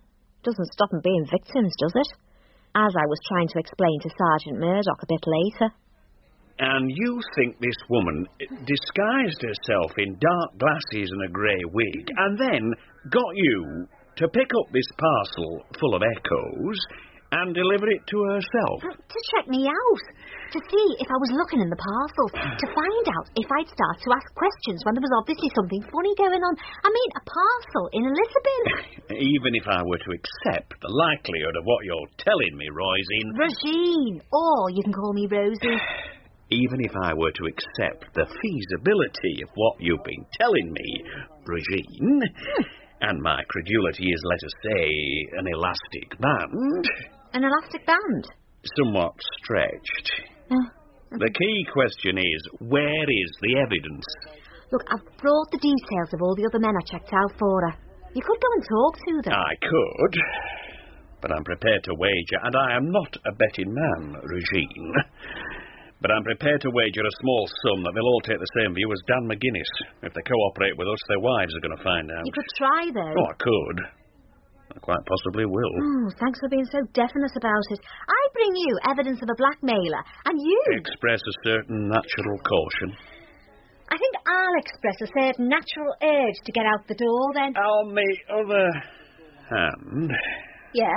Doesn't stop them being victims, does it? As I was trying to explain to Sergeant Murdoch a bit later. And you think this woman disguised herself in dark glasses and a grey wig, and then got you to pick up this parcel full of echoes and deliver it to herself? To check me out. To see if I was looking in the parcels. To find out if I'd start to ask questions when there was obviously something funny going on. I mean, a parcel in a litter bin. Even if I were to accept the likelihood of what you're telling me, Roisin... Regine. Or you can call me Rosie. Even if I were to accept the feasibility of what you've been telling me, Regine, and my credulity is, let us say, an elastic band... An elastic band? Somewhat stretched. The key question is, where is the evidence? Look, I've brought the details of all the other men I checked out for her. You could go and talk to them. I could, but I'm prepared to wager, and I am not a betting man, Regine, but I'm prepared to wager a small sum that they'll all take the same view as Dan McGuinness. If they cooperate with us, their wives are going to find out. You could try, though. Oh, I could. I quite possibly will. Oh, thanks for being so definite about it. I bring you evidence of a blackmailer, and you... Express a certain natural caution. I think I'll express a certain natural urge to get out the door, then. On the other hand... Yeah?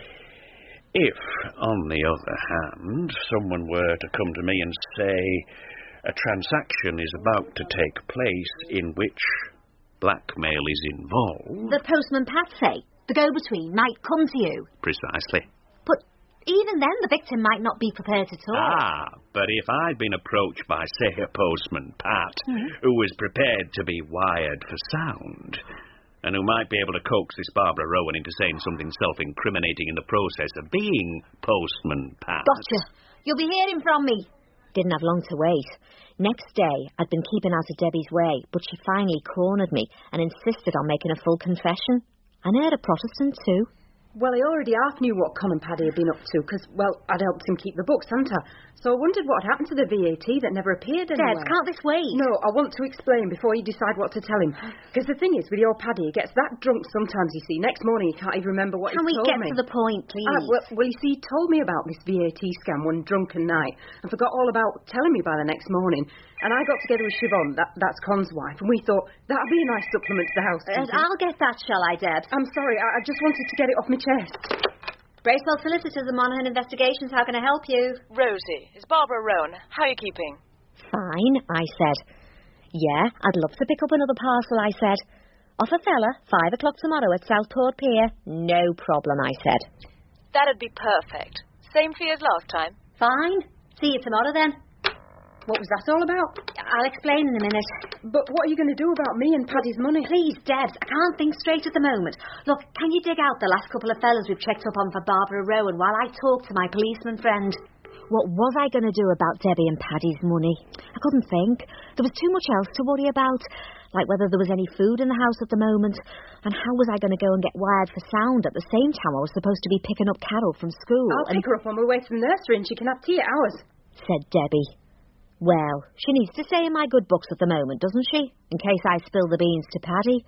If, on the other hand, someone were to come to me and say a transaction is about to take place in which blackmail is involved... The postman Patsy, the go-between, might come to you. Precisely. But even then, the victim might not be prepared to talk. But if I'd been approached by, say, a postman Pat, who was prepared to be wired for sound... and who might be able to coax this Barbara Rowan into saying something self-incriminating in the process of being Postman Pat. Gotcha. You'll be hearing from me. Didn't have long to wait. Next day, I'd been keeping out of Debbie's way, but she finally cornered me and insisted on making a full confession. And her a Protestant, too. Well, I already half knew what Con and Paddy had been up to, because, well, I'd helped him keep the books, hadn't I? So I wondered what had happened to the VAT that never appeared anywhere. Debs, can't this wait? No, I want to explain before you decide what to tell him. Because the thing is, with your Paddy, he gets that drunk sometimes, you see. Next morning, he can't even remember what he told me. Can we get to the point, please? Well, you see, he told me about this VAT scam one drunken night and forgot all about telling me by the next morning. And I got together with Siobhan, that's Con's wife, and we thought that'd be a nice supplement to the house. I'll get that, shall I, Debs? I'm sorry, I just wanted to get it off my chest. Bracewell Solicitors and Monaghan Investigations, how can I help you? Rosie, it's Barbara Rowan. How are you keeping? Fine, I said. Yeah, I'd love to pick up another parcel, I said. Off a fella, 5 o'clock tomorrow at Southport Pier. No problem, I said. That'd be perfect. Same fee as last time. Fine. See you tomorrow then. What was that all about? I'll explain in a minute. But what are you going to do about me and Paddy's money? Please, Debs, I can't think straight at the moment. Look, can you dig out the last couple of fellas we've checked up on for Barbara Rowan while I talk to my policeman friend? What was I going to do about Debbie and Paddy's money? I couldn't think. There was too much else to worry about, like whether there was any food in the house at the moment, and how was I going to go and get wired for sound at the same time I was supposed to be picking up Carol from school. I'll pick her up on my way to the nursery and she can have tea at ours, said Debbie. Well, she needs to stay in my good books at the moment, doesn't she? In case I spill the beans to Paddy.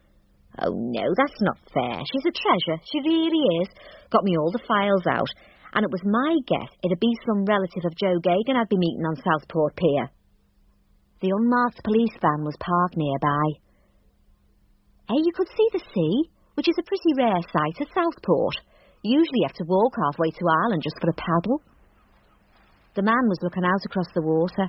Oh, no, that's not fair. She's a treasure. She really is. Got me all the files out. And it was my guess it'd be some relative of Joe Gagan I'd be meeting on Southport Pier. The unmarked police van was parked nearby. Hey, you could see the sea, which is a pretty rare sight at Southport. Usually you have to walk halfway to Ireland just for a paddle. The man was looking out across the water.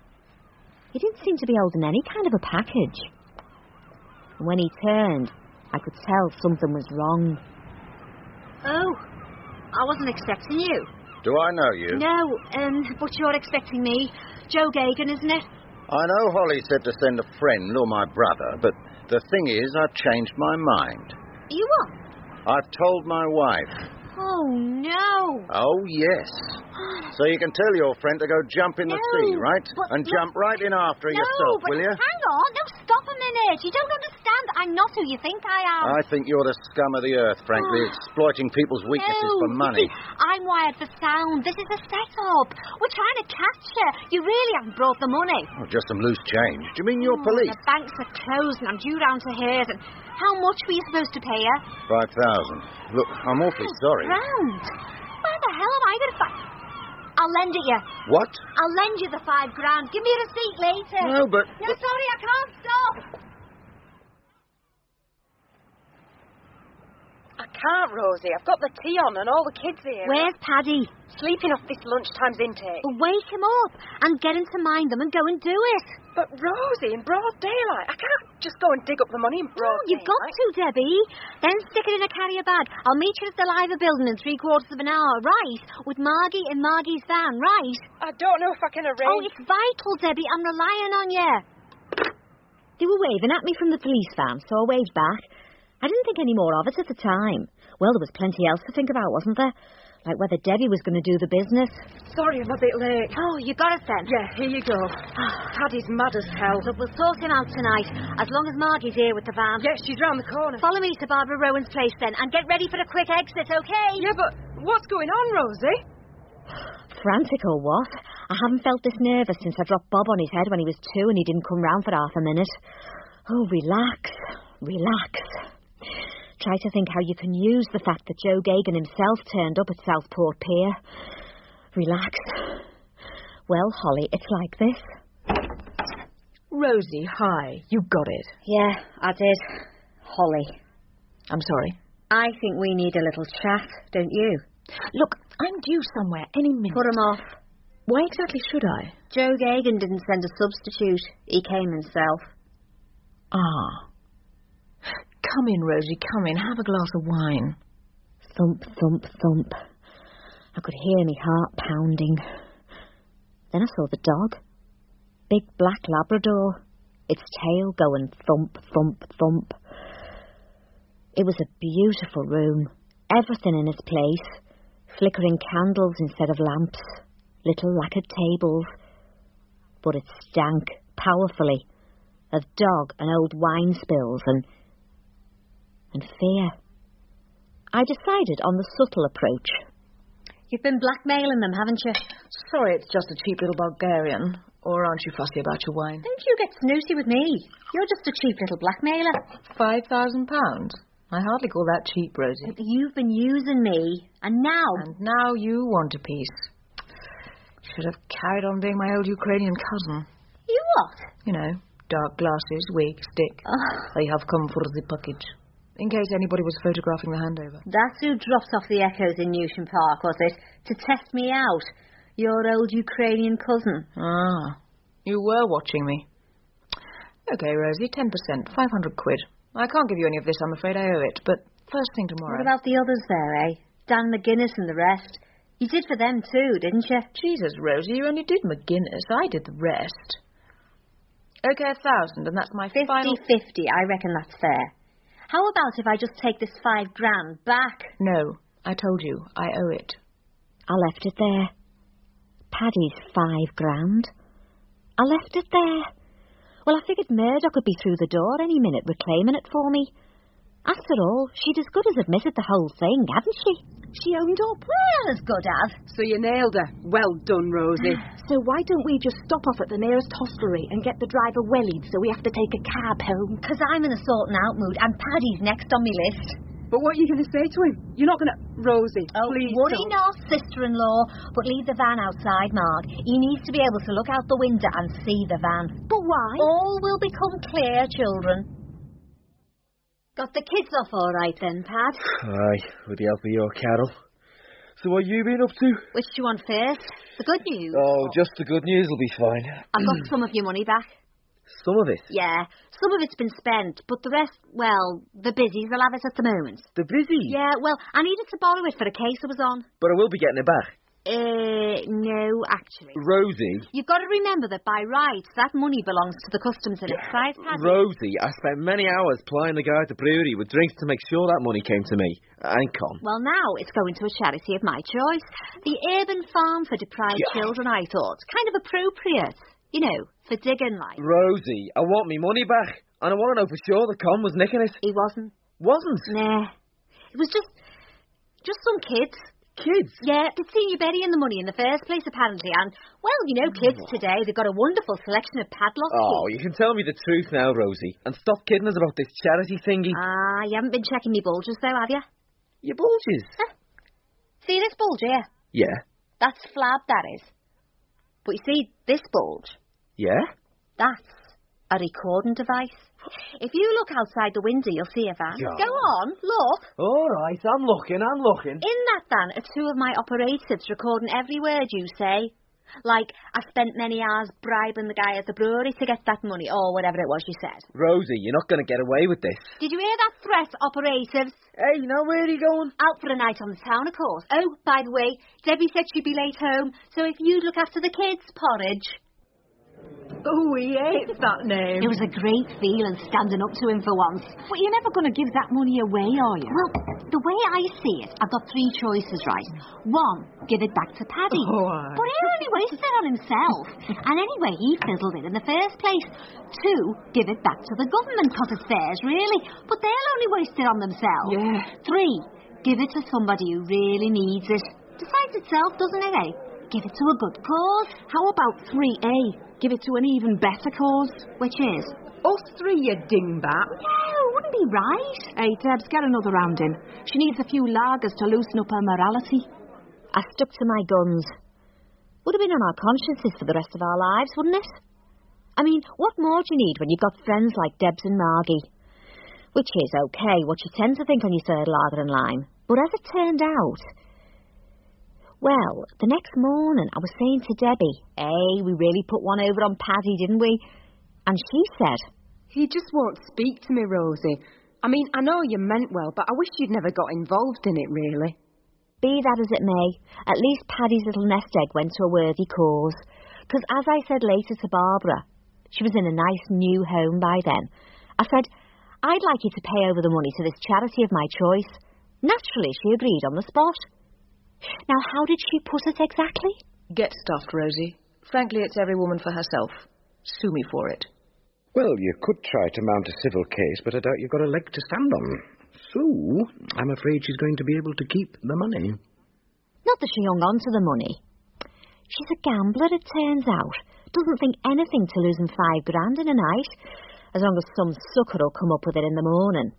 He didn't seem to be holding any kind of a package. And when he turned, I could tell something was wrong. Oh, I wasn't expecting you. Do I know you? No, but you're expecting me. Joe Gagan, isn't it? I know Holly said to send a friend or my brother, but the thing is, I've changed my mind. You what? I've told my wife. Oh, no. Oh, yes. So you can tell your friend to go jump in the sea, right? And jump right in after her yourself, will you? Hang on. No, stop a minute. rich. You don't understand. I'm not who you think I am. I think you're the scum of the earth, frankly, exploiting people's weaknesses for money. You see, I'm wired for sound. This is a setup. We're trying to catch you. You really haven't brought the money. Oh, just some loose change. Do you mean you're police? The banks are closed and I'm due down to hers. And how much were you supposed to pay her? 5,000. Look, I'm awfully sorry. Grand. Why the hell am I going to find... I'll lend it you. What? I'll lend you the $5,000. Give me a receipt later. No, but... No, sorry, I can't stop. I can't, Rosie. I've got the tea on and all the kids here. Where's Paddy? Sleeping off this lunchtime's intake. Wake him up and get him to mind them and go and do it. But, Rosie, in broad daylight, I can't just go and dig up the money in broad You've got to, Debbie. Then stick it in a carrier bag. I'll meet you at the Liver building in 3/4 of an hour, right? With Margie in Margie's van, right? I don't know if I can arrange... Oh, it's vital, Debbie. I'm relying on you. They were waving at me from the police van, so I waved back. I didn't think any more of it at the time. Well, there was plenty else to think about, wasn't there? Like whether Debbie was going to do the business. Sorry, I'm a bit late. Oh, you got it then? Yeah, here you go. Paddy's mad as hell. Look, we'll sort him out tonight, as long as Margie's here with the van. Yeah, she's round the corner. Follow me to Barbara Rowan's place then, and get ready for a quick exit, okay? Yeah, but what's going on, Rosie? Frantic or what? I haven't felt this nervous since I dropped Bob on his head when he was 2 and he didn't come round for half a minute. Oh, relax. Try to think how you can use the fact that Joe Gagan himself turned up at Southport Pier. Relax. Well, Holly, it's like this. Rosie, hi. You got it. Yeah, I did. Holly. I'm sorry. I think we need a little chat, don't you? Look, I'm due somewhere any minute. Put him off. Why exactly should I? Joe Gagan didn't send a substitute. He came himself. Ah. Come in, Rosie, come in. Have a glass of wine. Thump, thump, thump. I could hear my heart pounding. Then I saw the dog. Big black Labrador. Its tail going thump, thump, thump. It was a beautiful room. Everything in its place. Flickering candles instead of lamps. Little lacquered tables. But it stank powerfully of dog and old wine spills and fear. I decided on the subtle approach. You've been blackmailing them, haven't you? Sorry, it's just a cheap little Bulgarian. Or aren't you fussy about your wine? Don't you get snooty with me. You're just a cheap little blackmailer. £5,000? I hardly call that cheap, Rosie. But you've been using me, and now... And now you want a piece. Should have carried on being my old Ukrainian cousin. You what? You know, dark glasses, wig, stick. I have come for the package. In case anybody was photographing the handover. That's who dropped off the echoes in Newsham Park, was it? To test me out. Your old Ukrainian cousin. Ah, you were watching me. Okay, Rosie, 10%, 500 quid. I can't give you any of this, I'm afraid I owe it, but first thing tomorrow. What about the others there, eh? Dan McGuinness and the rest. You did for them too, didn't you? Jesus, Rosie, you only did McGuinness. I did the rest. Okay, 1,000, and that's my 50-50, I reckon that's fair. How about if I just take this $5,000 back? No, I told you, I owe it. I left it there. Paddy's $5,000. I left it there. Well, I figured Murdoch would be through the door any minute reclaiming it for me. After all, she'd as good as admitted the whole thing, hadn't she? She owned up. Well, as good as. So you nailed her. Well done, Rosie. So why don't we just stop off at the nearest hostelry and get the driver wellied so we have to take a cab home? Because I'm in a sorting out mood and Paddy's next on my list. But what are you going to say to him? You're not going to... Rosie, please worry don't. not, sister-in-law, but leave the van outside, Marg. He needs to be able to look out the window and see the van. But why? All will become clear, children. Got the kids off all right then, Pad? Aye, with the help of your Carol. So what you been up to? Which do you want first? The good news? Oh, just the good news will be fine. I've got some of your money back. Some of it? Yeah, some of it's been spent, but the rest, well, the busies will have it at the moment. The busy? Yeah, well, I needed to borrow it for a case I was on. But I will be getting it back. No, actually. Rosie? You've got to remember that by rights, that money belongs to the Customs and Excise, Paddy. Rosie, I spent many hours plying the guy at the brewery with drinks to make sure that money came to me. I ain't con. Well, now it's going to a charity of my choice. The Urban Farm for Deprived Children, I thought. Kind of appropriate. You know, for digging, like. Rosie, I want me money back. And I want to know for sure that Con was nicking it. He wasn't. Wasn't? Nah. It was just some kids. Kids? Yeah, they'd seen you burying the money in the first place, apparently, and, well, you know, kids today, they've got a wonderful selection of padlocks. Oh, you can tell me the truth now, Rosie, and stop kidding us about this charity thingy. Ah, you haven't been checking me bulges, though, have you? Your bulges? Huh? See this bulge here? Yeah. That's flab, that is. But you see, this bulge? Yeah? That's a recording device. If you look outside the window, you'll see a van. Yeah. Go on, look. All right, I'm looking. In that van are two of my operatives recording every word you say. Like, I spent many hours bribing the guy at the brewery to get that money, or whatever it was you said. Rosie, you're not going to get away with this. Did you hear that threat, operatives? Hey, now where are you going? Out for a night on the town, of course. Oh, by the way, Debbie said she'd be late home, so if you'd look after the kids, porridge. Oh, he hates that name. It was a great feeling standing up to him for once. But you're never going to give that money away, are you? Well, the way I see it, I've got three choices, right? One, give it back to Paddy. But he only wasted it on himself. And anyway, he fizzled it in the first place. Two, give it back to the government, because it's theirs, really. But they'll only waste it on themselves. Yeah. Three, give it to somebody who really needs it. Decides itself, doesn't it, eh? Give it to a good cause. How about 3A? Give it to an even better cause. Which is? Us three, you dingbat. No, wouldn't be right. Hey, Debs, get another round in. She needs a few lagers to loosen up her morality. I stuck to my guns. Would have been on our consciences for the rest of our lives, wouldn't it? I mean, what more do you need when you've got friends like Debs and Margie? Which is okay, what you tend to think on your third lager and lime. But as it turned out... Well, the next morning I was saying to Debbie, hey, we really put one over on Paddy, didn't we? And she said... He just won't speak to me, Rosie. I mean, I know you meant well, but I wish you'd never got involved in it, really. Be that as it may, at least Paddy's little nest egg went to a worthy cause. Because as I said later to Barbara, she was in a nice new home by then, I said, I'd like you to pay over the money to this charity of my choice. Naturally, she agreed on the spot. Now, how did she put it exactly? Get stuffed, Rosie. Frankly, it's every woman for herself. Sue me for it. Well, you could try to mount a civil case, but I doubt you've got a leg to stand on. Sue, I'm afraid she's going to be able to keep the money. Not that she hung on to the money. She's a gambler, it turns out. Doesn't think anything to losing $5,000 in a night, as long as some sucker will come up with it in the morning.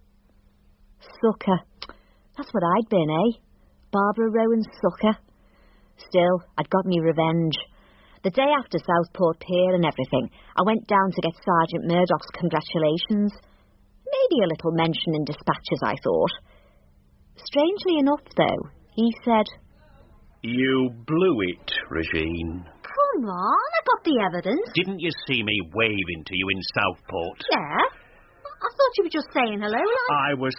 Sucker. That's what I'd been, eh? Barbara Rowan's sucker. Still, I'd got me revenge. The day after Southport Pier and everything, I went down to get Sergeant Murdoch's congratulations. Maybe a little mention in dispatches, I thought. Strangely enough, though, he said... You blew it, Regine. Come on, I got the evidence. Didn't you see me waving to you in Southport? Yeah? I thought you were just saying hello, I was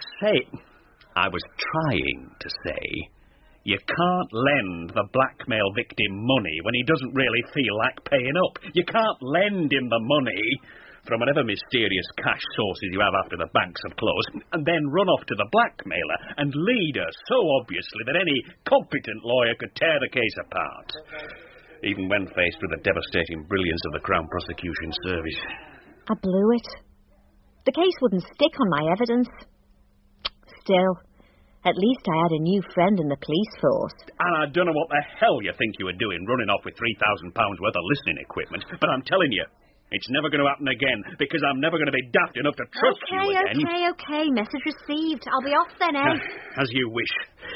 trying to say... You can't lend the blackmail victim money when he doesn't really feel like paying up. You can't lend him the money from whatever mysterious cash sources you have after the banks have closed, and then run off to the blackmailer and lead her so obviously that any competent lawyer could tear the case apart, even when faced with the devastating brilliance of the Crown Prosecution Service. I blew it. The case wouldn't stick on my evidence. Still... At least I had a new friend in the police force. And I don't know what the hell you think you were doing running off with £3,000 worth of listening equipment, but I'm telling you, it's never going to happen again, because I'm never going to be daft enough to trust you again. Okay. Message received. I'll be off then, eh? As you wish.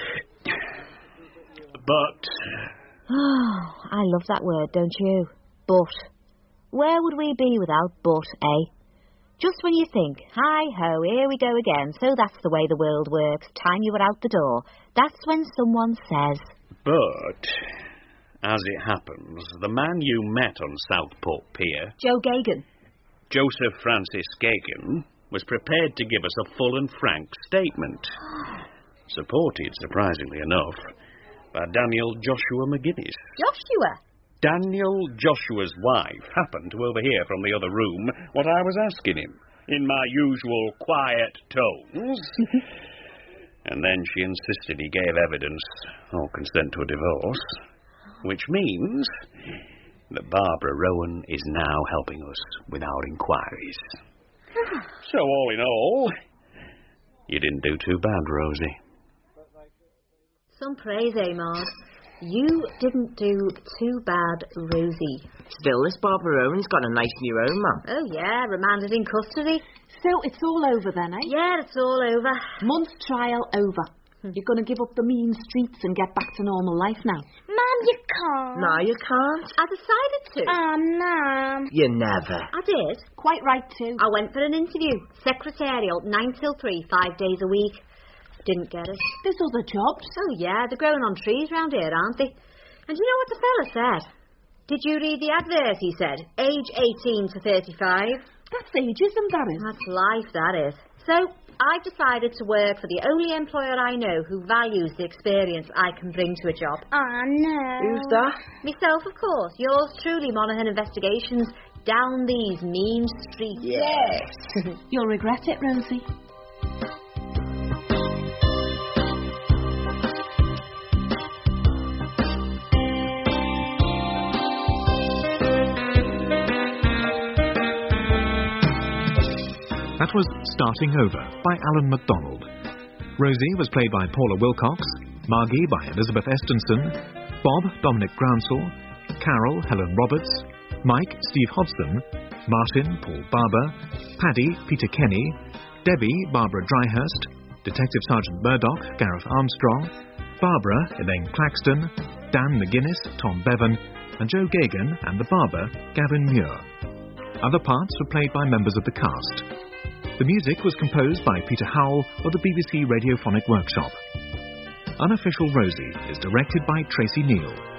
But... Oh, I love that word, don't you? But. Where would we be without but, eh? Just when you think, hi-ho, here we go again, so that's the way the world works, time you were out the door, that's when someone says... But, as it happens, the man you met on Southport Pier... Joe Gagan. Joseph Francis Gagan was prepared to give us a full and frank statement. Supported, surprisingly enough, by Daniel Joshua McGuinness. Joshua? Daniel Joshua's wife happened to overhear from the other room what I was asking him, in my usual quiet tones. And then she insisted he gave evidence or consent to a divorce, which means that Barbara Rowan is now helping us with our inquiries. So all in all, you didn't do too bad, Rosie. Some praise, Mars. You didn't do too bad, Rosie. Still, this Barbara Rowan's got a nice new home, man. Oh, yeah, remanded in custody. So it's all over then, eh? Yeah, it's all over. Month's trial over. You're going to give up the mean streets and get back to normal life now? Mum, you can't. No, you can't. I decided to. Mum. You never. I did. Quite right, too. I went for an interview. Secretarial, 9 till 3, 5 days a week. Didn't get it. There's other jobs. Oh, yeah, they're growing on trees round here, aren't they? And you know what the fella said? Did you read the advert, he said? Age 18 to 35. That's ageism, that is. That's life, that is. So, I've decided to work for the only employer I know who values the experience I can bring to a job. Oh, no. Who's that? Myself, of course. Yours truly, Monaghan Investigations. Down these mean streets. Yes. You'll regret it, Rosie. That was Starting Over by Alan MacDonald. Rosie was played by Paula Wilcox, Margie by Elizabeth Estenson, Bob Dominic Grounsell, Carol Helen Roberts, Mike Steve Hodson, Martin Paul Barber, Paddy Peter Kenny, Debbie Barbara Dryhurst, Detective Sergeant Murdoch Gareth Armstrong, Barbara Elaine Claxton, Dan McGuinness Tom Bevan, and Joe Gagan and the barber Gavin Muir. Other parts were played by members of the cast. The music was composed by Peter Howell of the BBC Radiophonic Workshop. Unofficial Rosie is directed by Tracy Neal.